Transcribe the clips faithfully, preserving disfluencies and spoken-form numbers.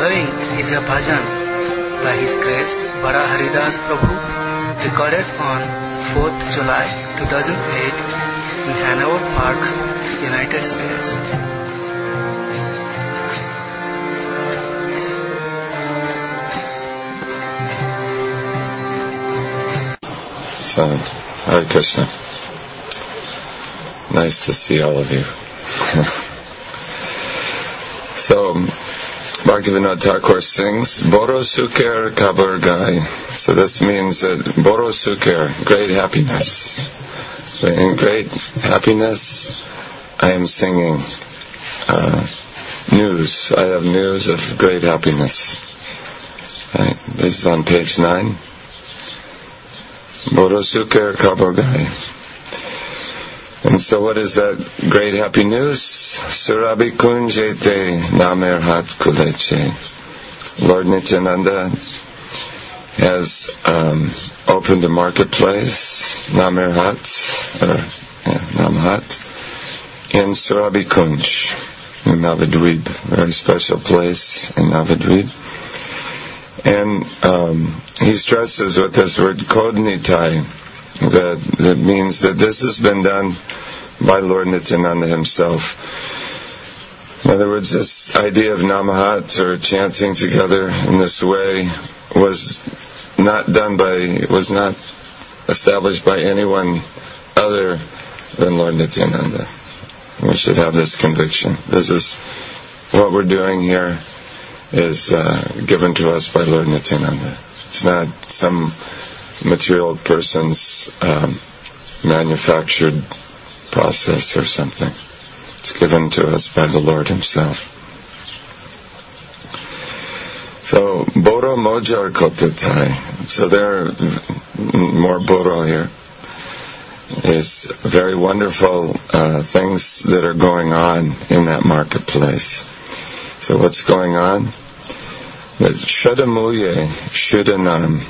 following is a bhajan by His Grace Bada Haridas Prabhu, recorded on fourth July two thousand eight in Hanover Park, United States. So, Hare Krishna. Nice to see all of you. So, Bhaktivinoda Thakur sings, Boro Sukher Kabur Gai. So this means that Boro Sukher, great happiness. In great happiness, I am singing uh, news. I have news of great happiness. Right. This is on page nine. Boro Sukher Kabur Gai. And so what is that great happy news? Surabhi Kunjete Namer Hat Kuleche. Lord Nityananda has um, opened a marketplace, Namer Hat, or yeah, Namhat, in Surabhi Kunj, in Navadvip, very special place in Navadvip. And um, he stresses with this word Kodnitai, that, that means that this has been done by Lord Nityananda himself. In other words, this idea of Namahat, or chanting together in this way, was not done by, was not established by anyone other than Lord Nityananda. We should have this conviction. This is what we're doing here is uh, given to us by Lord Nityananda. It's not some material person's um, manufactured process or something. It's given to us by the Lord himself. So, Boro Mojar Kotatai. So there are more Boro here. It's very wonderful uh, things that are going on in that marketplace. So what's going on? That Shadamuye Shudanam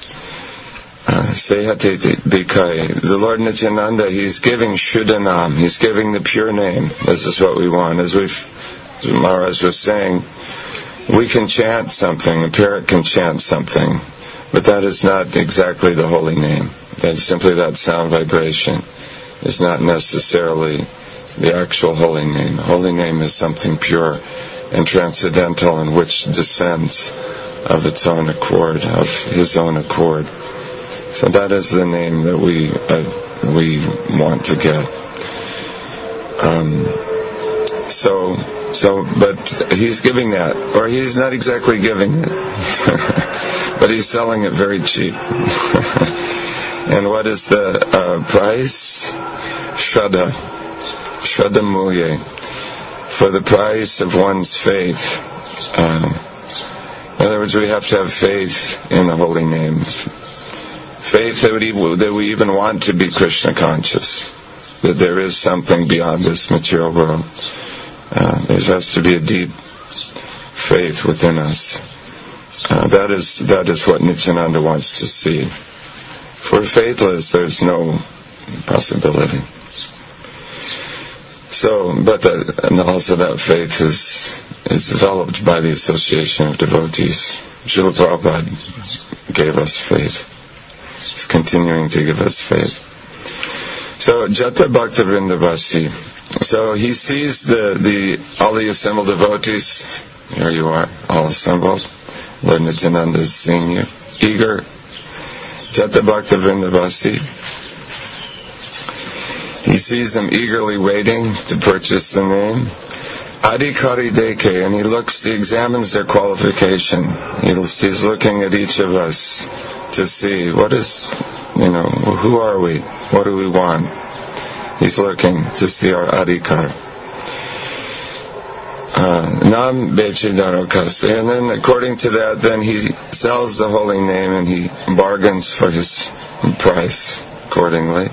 Sehate Bikai. The Lord Nityananda, He's giving Shudanam, He's giving the pure name. This is what we want. As we've, as Maharaj was saying, we can chant something, a parrot can chant something, but that is not exactly the holy name. That is simply that sound vibration. It's not necessarily the actual holy name. The holy name is something pure and transcendental, in which descends of its own accord, of His own accord. So that is the name that we uh, we want to get. Um, so, so, but He's giving that, or He's not exactly giving it, but He's selling it very cheap. And what is the uh, price? Shraddha, Shraddha Mulye. For the price of one's faith. Um, in other words, we have to have faith in the holy name. Faith that, would even, that we even want to be Krishna conscious. That there is something beyond this material world. Uh, there has to be a deep faith within us. Uh, that is that is what Nityananda wants to see. If we're faithless, there's no possibility. So, but the, and also that faith is is developed by the association of devotees. Srila Prabhupada gave us faith. He's continuing to give us faith. So, Jata Bhakta Vrindavasi. So he sees the, the all the assembled devotees. Here you are, all assembled. Lord Nityananda is seeing you, eager. Jata Bhakta Vrindavasi. He sees them eagerly waiting to purchase the name. Adhikari Deke, and he looks, he examines their qualification. He's looking at each of us to see what is, you know, who are we? What do we want? He's looking to see our adhikar. Nam Bechidarokas. And then according to that, then he sells the holy name and he bargains for his price accordingly.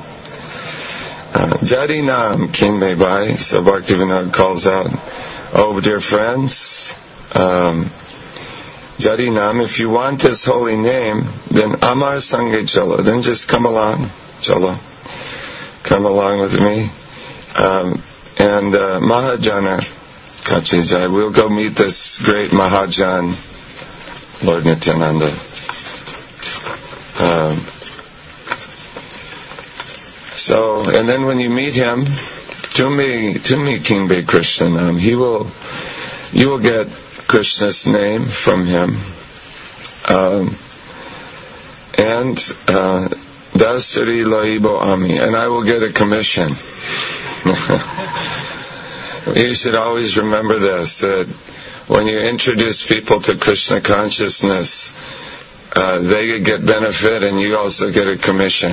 Jadi Nam Kimbe Bai. So Bhaktivinoda calls out, oh dear friends, um, Jadi Nam, if you want this holy name, then Amar Sangye Chalo, then just come along, Chalo, come along with me. Um, and uh, Mahajana, Kachi Jai. We'll go meet this great Mahajan, Lord Nityananda. Um, so, and then when you meet him, to me, to me, King Bay Krishna, um, he will, you will get Krishna's name from him, um, and uh, Dasari Laibo Ami, and I will get a commission. You should always remember this, that when you introduce people to Krishna consciousness, uh, they get benefit and you also get a commission.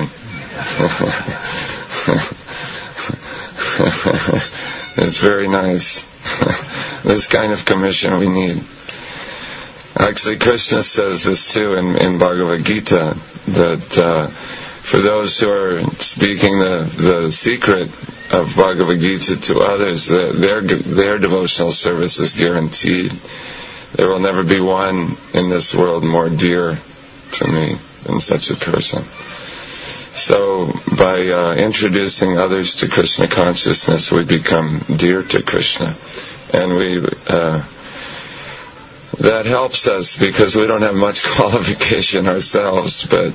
It's very nice. This kind of commission we need. Actually, Krishna says this too in, in Bhagavad Gita, that uh, for those who are speaking the, the secret of Bhagavad Gita to others, the, their their devotional service is guaranteed. There will never be one in this world more dear to me than such a person. So by uh, introducing others to Krishna consciousness, we become dear to Krishna, and we uh, that helps us because we don't have much qualification ourselves, but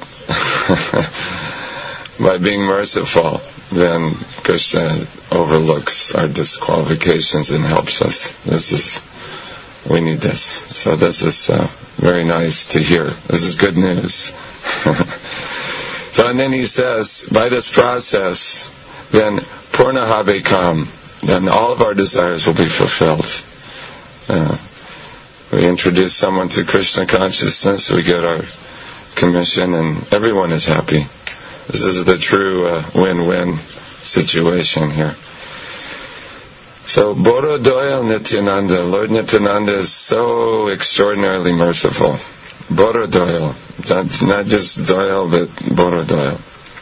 by being merciful, then Krishna overlooks our disqualifications and helps us. This is, we need this. So this is uh, very nice to hear. This is good news. So, and then he says, by this process, then Purnaha Bekam, then all of our desires will be fulfilled. Uh, we introduce someone to Krishna consciousness, we get our commission, and everyone is happy. This is the true uh, win-win situation here. So, Boro Doyal Nityananda, Lord Nityananda is so extraordinarily merciful. Boro Doyal, not, not just Doyal, but Boro Doyal.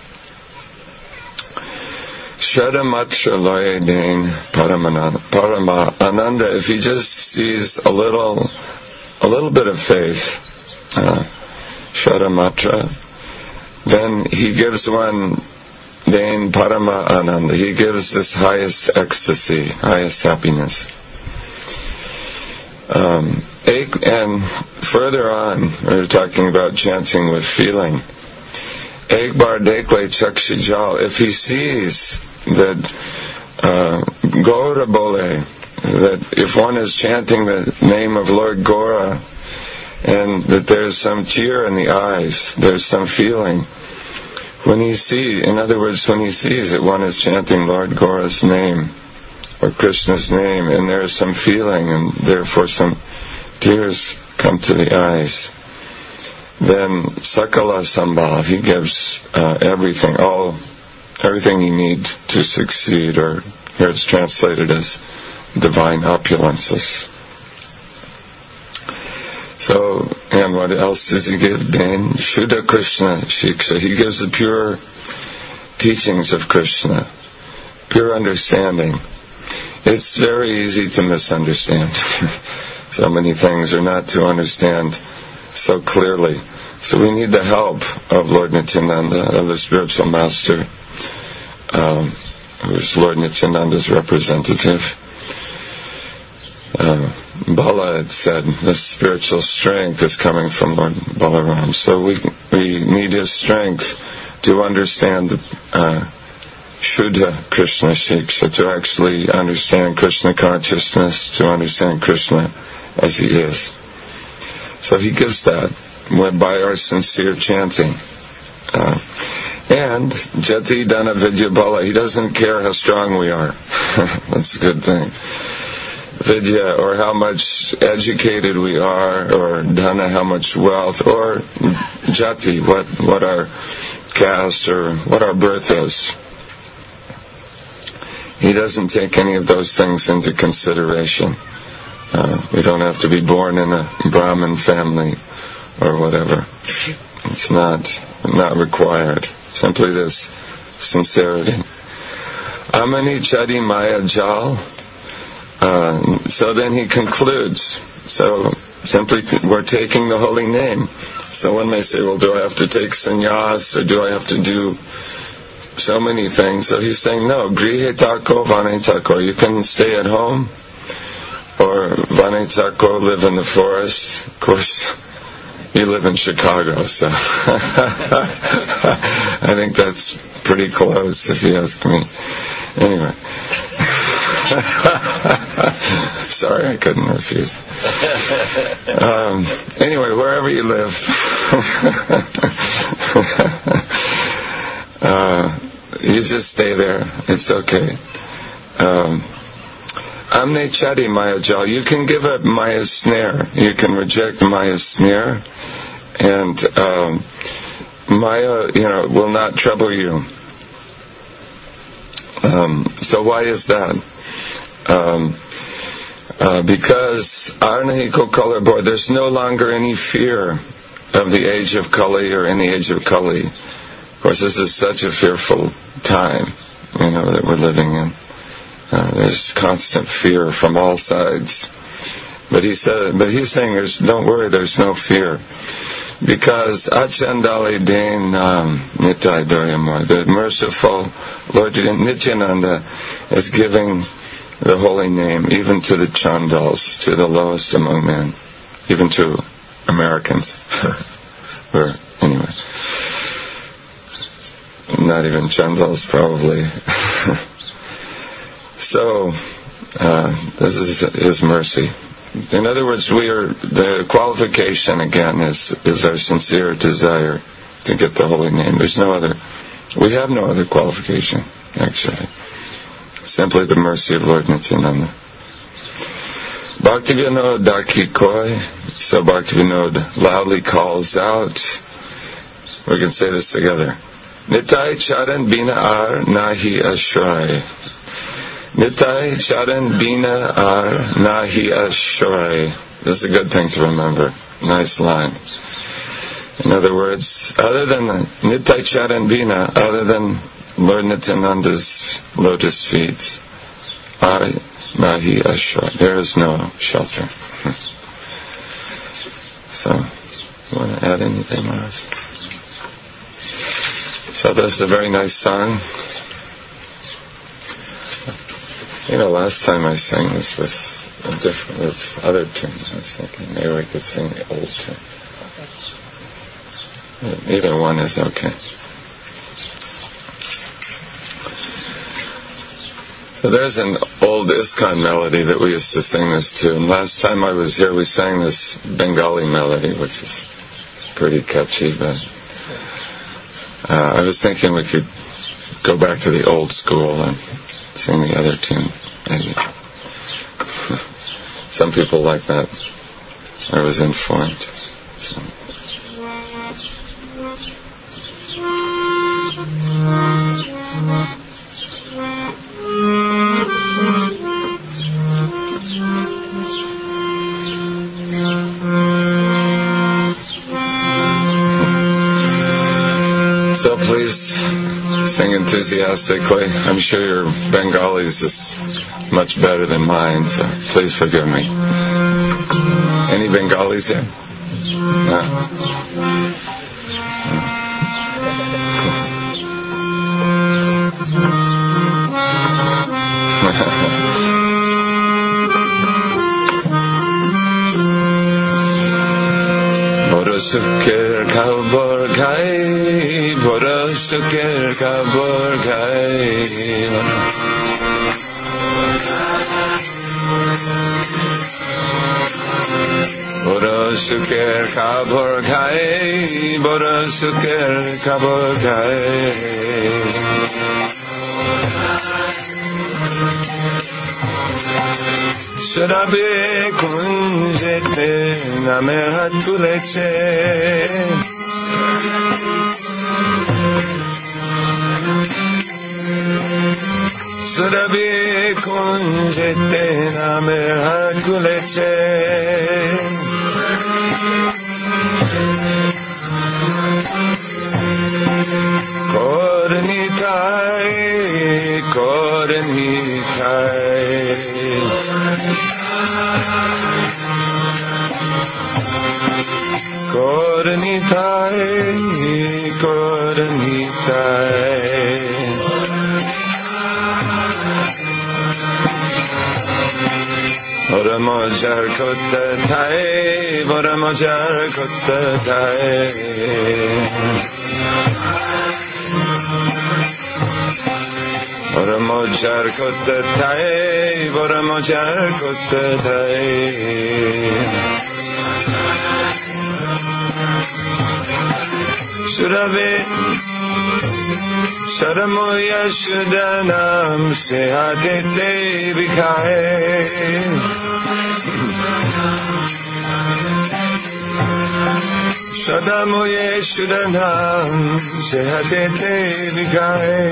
Shadamatra Loyadain Parama Ananda, if he just sees a little, a little bit of faith, uh, Shadamatra, then he gives one Dain Parama Ananda. He gives this highest ecstasy, highest happiness. Um, and further on, we were talking about chanting with feeling. Ekbar Dekle Chakshijal, if he sees that uh, Gaura Bole, that if one is chanting the name of Lord Gaura, and that there's some tear in the eyes, there's some feeling. When he sees, in other words, when he sees that one is chanting Lord Gaura's name, or Krishna's name, and there's some feeling, and therefore some tears come to the eyes, then Sakala Sambhav, he gives uh, everything, all, everything you need to succeed, or here it's translated as divine opulences. So, and what else does he give? Then Shuddha Krishna Shiksha. He gives the pure teachings of Krishna, pure understanding. It's very easy to misunderstand. So many things are not to understand so clearly. So we need the help of Lord Nityananda, of the spiritual master, um, who is Lord Nityananda's representative. Uh, Bala had said the spiritual strength is coming from Lord Balaram. So we we need his strength to understand the uh, Shuddha Krishna Shiksha, to actually understand Krishna consciousness, to understand Krishna as he is. So he gives that by our sincere chanting. Uh, and Jati Dana Vidya Bala, he doesn't care how strong we are. That's a good thing. Vidya, or how much educated we are, or Dana, how much wealth, or Jati, what, what our caste or what our birth is. He doesn't take any of those things into consideration. Uh, we don't have to be born in a Brahmin family or whatever. It's not not required. Simply this sincerity. Amani Chadi Maya Jal. Uh, so then he concludes. So simply t- we're taking the holy name. So one may say, well, do I have to take sannyas, or do I have to do so many things? So he's saying, no, grihe tako vane tako. You can stay at home, or Vanitsako live in the forest. Of course, you live in Chicago, so I think that's pretty close, if you ask me. Anyway. Sorry, I couldn't refuse. Um, anyway, wherever you live, uh, you just stay there. It's okay. Um, Amne chadi Maya jal. You can give up Maya's snare. You can reject Maya's snare, and um, Maya, you know, will not trouble you. Um, so why is that? Um, uh, because Arnahiko Kali boy, there's no longer any fear of the age of Kali or any age of Kali. Of course, this is such a fearful time, you know, that we're living in. Uh, there's constant fear from all sides. But he said, but he's saying, there's, don't worry, there's no fear, because Achandali Dain um, Nitai Doryamor, the merciful Lord Nityananda, is giving the holy name even to the Chandals, to the lowest among men, even to Americans. Or anyway, not even Chandals probably. So, uh, this is His mercy. In other words, we are, the qualification again is, is our sincere desire to get the holy name. There's no other, we have no other qualification, actually. Simply the mercy of Lord Nityananda. Bhaktivinoda Dakikoi, so Bhaktivinoda loudly calls out, we can say this together. Nitai Charan Bina Ar Nahi Ashray. Nitai Charan Bina Ar Nahi Ashray. This is a good thing to remember. Nice line. In other words, other than Nitai Charan Bina, other than Lord Nityananda's lotus feet, Ar Nahi Ashray. There is no shelter. So, you want to add anything, Maharaj? So this is a very nice song. You know, last time I sang this with a different, with other tune. I was thinking maybe we could sing the old tune. Either one is okay. So there's an old ISKCON melody that we used to sing this to. And last time I was here, we sang this Bengali melody, which is pretty catchy. But uh, I was thinking we could go back to the old school and sing the other tune. Maybe. Some people like that. I was informed. So. So please sing enthusiastically. I'm sure your Bengalis is much better than mine, so please forgive me. Any Bengalis here? No. Borosukir kabor gai, borosukir kabor gai. Borosukir kabor gai, borosukir kabor gai. Shrabe kunjete name hatuleche. Shrabe kunjete name hatuleche. Kornitai, kornitai. Kornitai, kornitai. Ora mojar kota thai, ora mojar kota thai. Ora mojar kota thai, ora mojar kota thai. Surave Sharamoya Shudanam Sehadete Vikae Shadamoye Shudanam Sehadete Vikae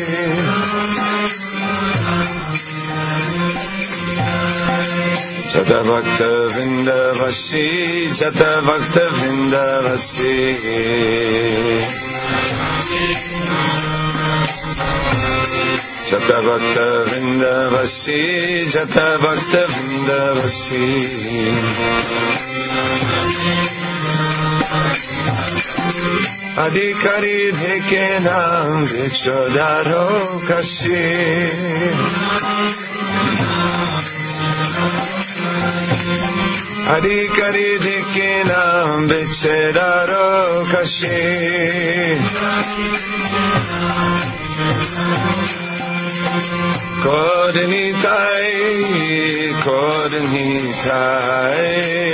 Jata Bhakta Vrindavasi Jata Bhakta Vrindavasi Jata Bhakta Vrindavasi Jata Bhakta Vrindavasi Adhikari Dheke Nam Vikshodaro Kashi Adhikari Dheke Nam Vikshodaro Kashi Kodanitai, Kodanitai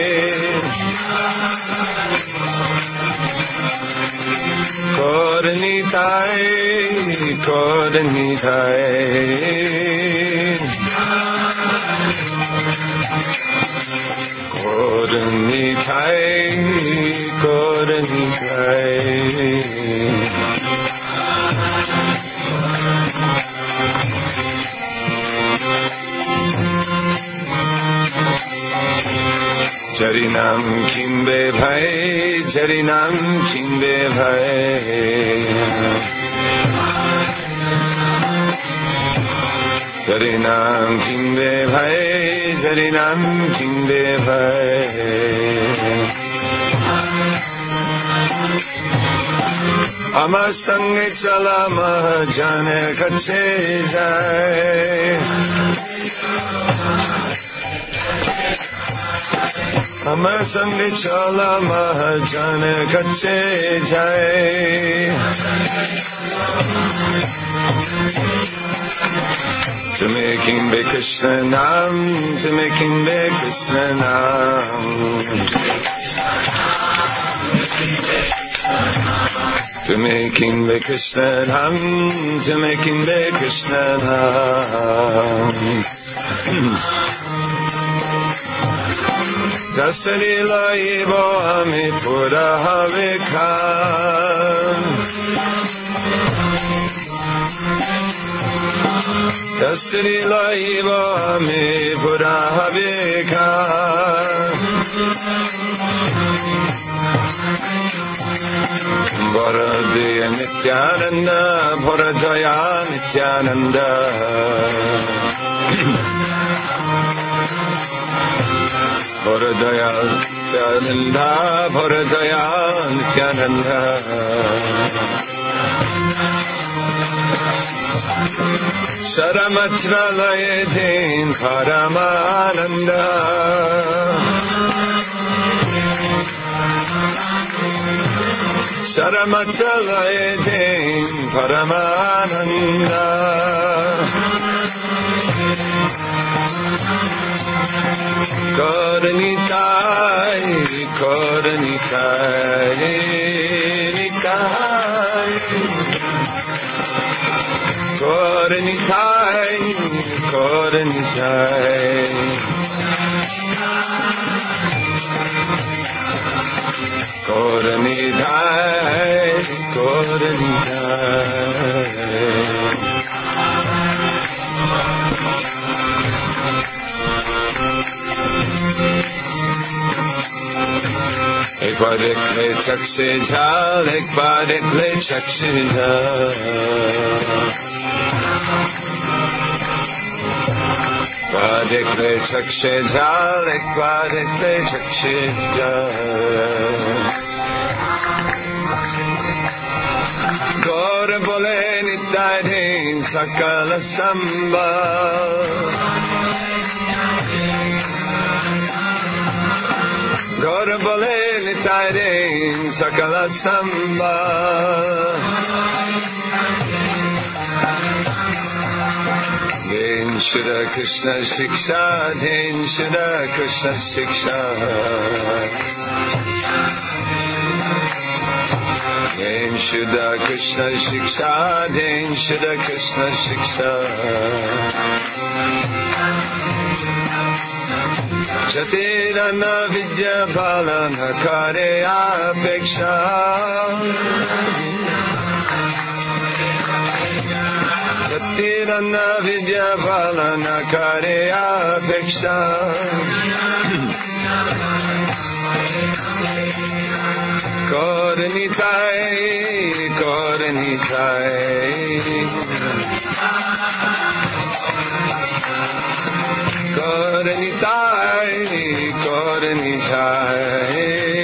Kodanitai, Kodanitai Kodanitai, Kodanitai Jarinam Kimbe Bhai, Jarinam Kimbe Bhai Jarinam Kimbe Bhai, Jarinam Kimbe Bhai Amar Sange Chala Mahajane Kache Jai Amar Sange Chala Mahajane Kache Jai To making be Krishna Nam, to making be Krishna Nam To making be Krishna Nam, to making be Krishna Nam Dasalila Ibo Ami Pura Havikam Dasalila Ibo Ami Pura Havikam Bharadaya Nityananda Bharadaya Nityananda Bharadaya Nityananda Bharadaya Nityananda Saramatra Layedhin Paramananda Saramatra Layedhin Paramananda Kodanitai, Kodanitai, Nitai Kodanitai, Kodanitai Kodanitai, Kodanitai एक बार एक ले चक से झाल एक बार एक ले चक से झाल बार एक ले चक से झाल एक बार एक ले चक से झाल गौर बोले नित्याधीन सकल संबल Kora bole nitairein sakala samba. Dein Shura Krishna Shiksha, Dein Shura Krishna Shiksha. Dein Shura Krishna Shiksha, Dein Shura Krishna Shiksha. Jatirana Vidya Palana Kare Apeksha. Jatirana Vidya Palana Kare Apeksha. Koranitai, Koranitai. Koranitai, Koranitai.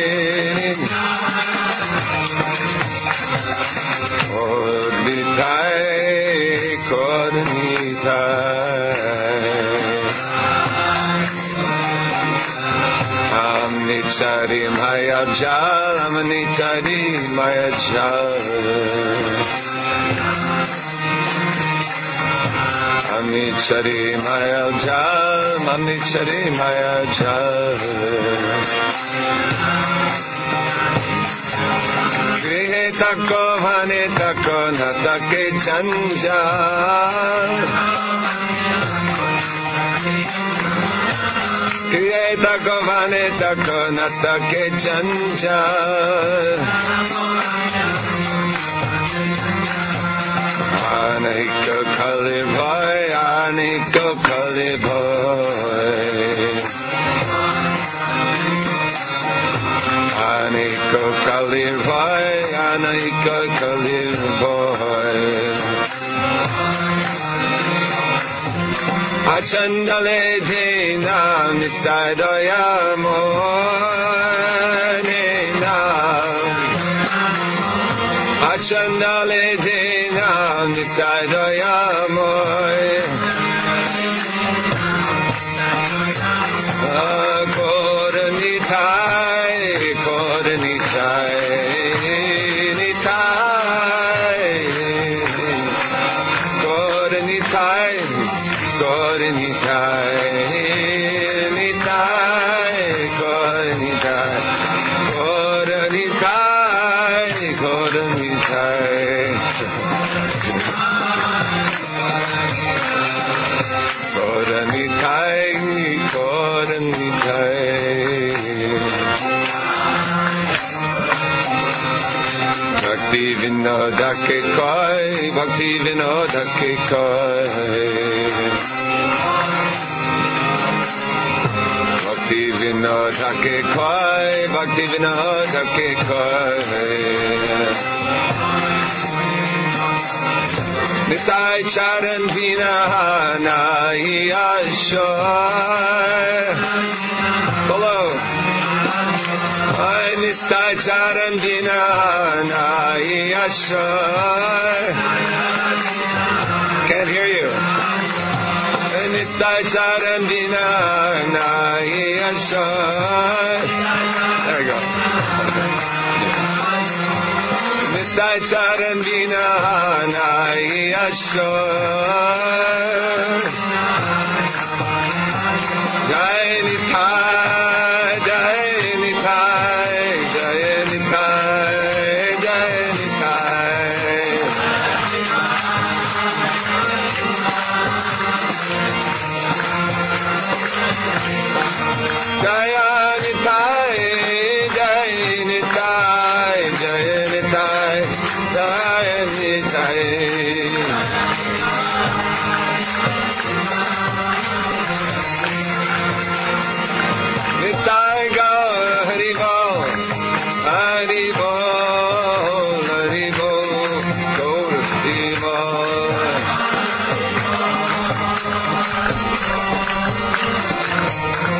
Koranitai, Koranitai. Amnichari Maya Jal, Amnichari Maya Jal. Amnichari Maya Jal, Amnichari Maya Jal. Grihe tako vane tako natake chanjal. Grihe tako vane tako natake chanjal. Aniko kali bhai, aniko kali bhai. Aniko kali bhai, aniko kali bhai. Achandale jena nitai doyamo nena. Achandale jena nitai doyamo. Koranitai, Koranitai, Nitai. Koranitai, Koranitai, Nitai, Koranitai. Koranitai, Koranitai. Koranitai, Koranitai. Bhakti Vinoda ke koi, Bhakti Vinoda ke koi. Bhakti Vinoda ke koi, Bhakti Vinoda ke koi. Nitai charan vina nai ashoy. Hello. I nitai charan vina nai ashoy. Can't hear you. Nitai charan vina nai ashoy. There you go. Nitai charan vina nai ashoy. Jai Nitai, Jai Nitai, Jai Nitai, Jai Nitai. Jai Nitai, Jai Nitai, Jai Nitai, Jai Nitai. Nitai Gaur Hari Bol, Hari Bol, Hari Bol, Gaur Hari Bol.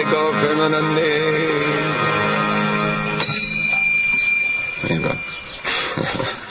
Go Premanande. There you go.